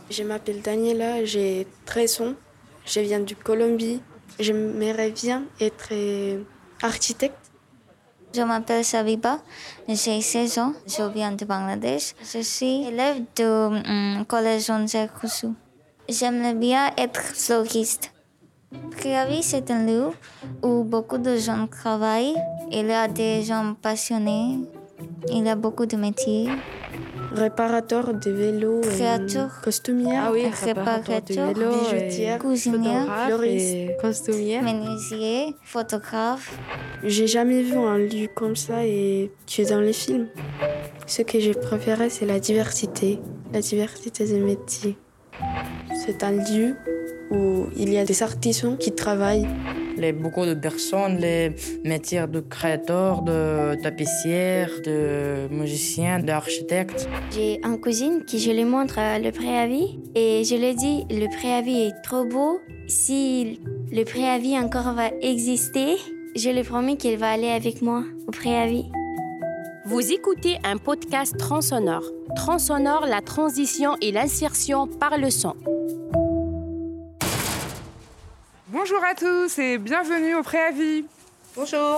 Je m'appelle Daniela, j'ai 13 ans. Je viens de Colombie. J'aimerais bien être architecte. Je m'appelle Sabiba, j'ai 16 ans, je viens de Bangladesh. Je suis élève du collège Jean-Jacques Rousseau. J'aimerais bien être fleuriste. Préavis, c'est un lieu où beaucoup de gens travaillent. Il y a des gens passionnés, il y a beaucoup de métiers. Réparateur de vélos, Créateur. costumière, réparateur de vélos, bijoutière, cuisinière, fleuriste, costumière. menuisier, photographe. J'ai jamais vu un lieu comme ça et que dans les films. Ce que j'ai préféré, c'est la diversité des métiers. C'est un lieu où il y a des artisans qui travaillent. Beaucoup de personnes, les métiers de créateur, de tapissière, de musicien, d'architecte. J'ai une cousine qui je lui montre le préavis et je lui dis le préavis est trop beau. Si le préavis encore va exister, je lui promets qu'il va aller avec moi au préavis. Vous écoutez un podcast Transonore. Transonore, la transition et l'insertion par le son. Bonjour à tous et bienvenue au préavis. Bonjour.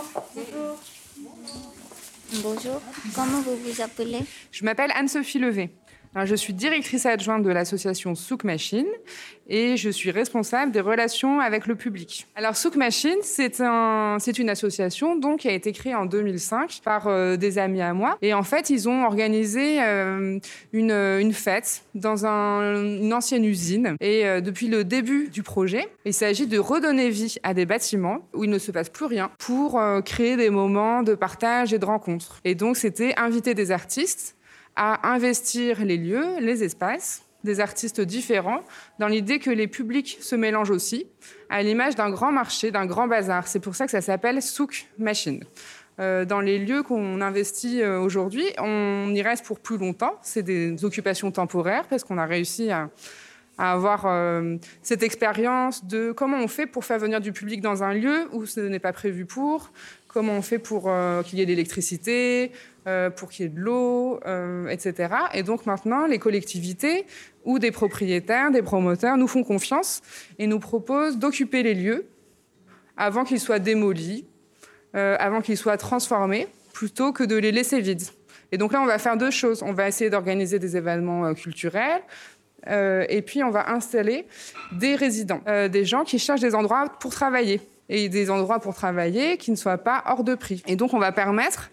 Bonjour, comment vous vous appelez? Je m'appelle Anne-Sophie Levé. Alors, je suis directrice adjointe de l'association Souk Machine et je suis responsable des relations avec le public. Alors Souk Machine, c'est une association donc, qui a été créée en 2005 par des amis à moi. Et en fait, ils ont organisé une fête dans une ancienne usine. Et depuis le début du projet, il s'agit de redonner vie à des bâtiments où il ne se passe plus rien pour créer des moments de partage et de rencontres. Et donc, c'était inviter des artistes à investir les lieux, les espaces, des artistes différents, dans l'idée que les publics se mélangent aussi, à l'image d'un grand marché, d'un grand bazar. C'est pour ça que ça s'appelle Souk Machine. Dans les lieux qu'on investit aujourd'hui, on y reste pour plus longtemps. C'est des occupations temporaires parce qu'on a réussi à avoir cette expérience de comment on fait pour faire venir du public dans un lieu où ce n'est pas prévu pour, comment on fait pour qu'il y ait de l'électricité, pour qu'il y ait de l'eau, etc. Et donc maintenant, les collectivités ou des propriétaires, des promoteurs nous font confiance et nous proposent d'occuper les lieux avant qu'ils soient démolis, avant qu'ils soient transformés, plutôt que de les laisser vides. Et donc là, on va faire deux choses. On va essayer d'organiser des événements culturels, et puis on va installer des résidents, des gens qui cherchent des endroits pour travailler, et des endroits pour travailler qui ne soient pas hors de prix. Et donc on va permettre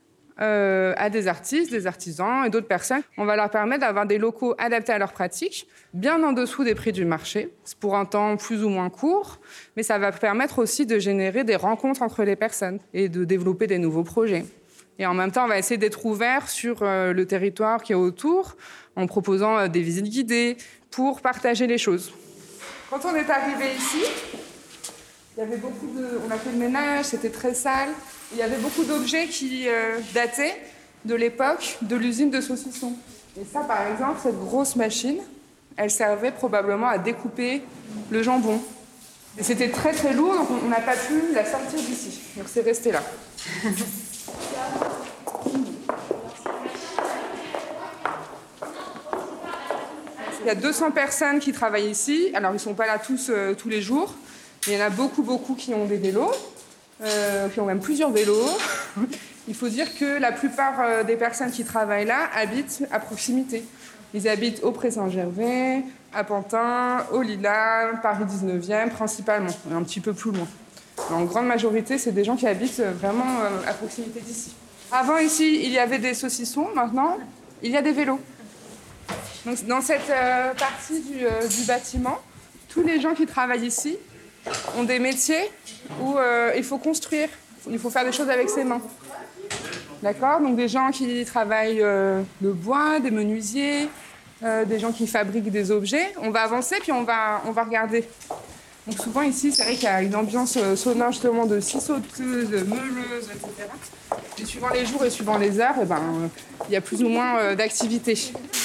à des artistes, des artisans et d'autres personnes, on va leur permettre d'avoir des locaux adaptés à leurs pratiques, bien en dessous des prix du marché, pour un temps plus ou moins court, mais ça va permettre aussi de générer des rencontres entre les personnes et de développer des nouveaux projets. Et en même temps, on va essayer d'être ouvert sur le territoire qui est autour, en proposant des visites guidées pour partager les choses. Quand on est arrivé ici, il y avait on a fait le ménage, c'était très sale. Il y avait beaucoup d'objets qui dataient de l'époque de l'usine de saucissons. Et ça, par exemple, cette grosse machine, elle servait probablement à découper le jambon. Et c'était très très lourd, donc on n'a pas pu la sortir d'ici. Donc c'est resté là. Il y a 200 personnes qui travaillent ici. Alors, ils ne sont pas là tous les jours. Mais il y en a beaucoup qui ont des vélos, qui ont même plusieurs vélos. Il faut dire que la plupart des personnes qui travaillent là habitent à proximité. Ils habitent au Pré-Saint-Gervais, à Pantin, au Lilas, Paris 19e principalement, et un petit peu plus loin. Mais en grande majorité, c'est des gens qui habitent vraiment à proximité d'ici. Avant, ici, il y avait des saucissons. Maintenant, il y a des vélos. Donc, dans cette partie du bâtiment, tous les gens qui travaillent ici ont des métiers où il faut construire, il faut faire des choses avec ses mains. D'accord ? Donc des gens qui travaillent le bois, des menuisiers, des gens qui fabriquent des objets. On va avancer puis on va regarder. Donc souvent ici, c'est vrai qu'il y a une ambiance sonore justement de scie sauteuse, de meuleuse, etc. Et suivant les jours et suivant les heures, il y a plus ou moins d'activités.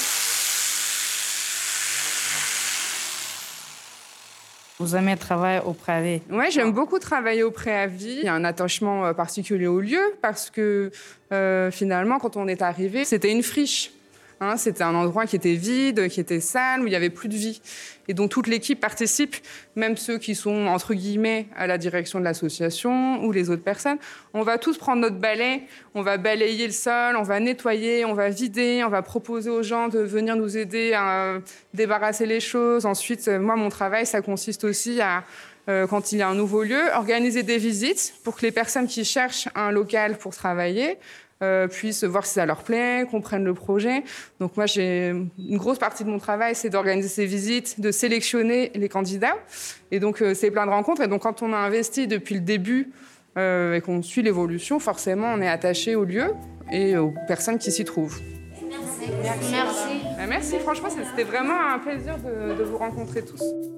Vous aimez travailler au préavis? Oui, j'aime beaucoup travailler au préavis. Il y a un attachement particulier au lieu parce que finalement, quand on est arrivé, c'était une friche. C'était un endroit qui était vide, qui était sale, où il n'y avait plus de vie. Et donc toute l'équipe participe, même ceux qui sont, entre guillemets, à la direction de l'association ou les autres personnes. On va tous prendre notre balai, on va balayer le sol, on va nettoyer, on va vider, on va proposer aux gens de venir nous aider à débarrasser les choses. Ensuite, moi, mon travail, ça consiste aussi à, quand il y a un nouveau lieu, organiser des visites pour que les personnes qui cherchent un local pour travailler puissent voir si ça leur plaît, comprennent le projet. Donc moi, une grosse partie de mon travail, c'est d'organiser ces visites, de sélectionner les candidats. Et donc, c'est plein de rencontres. Et donc, quand on a investi depuis le début et qu'on suit l'évolution, forcément, on est attaché au lieu et aux personnes qui s'y trouvent. Merci. Merci. Franchement, c'était vraiment un plaisir de vous rencontrer tous.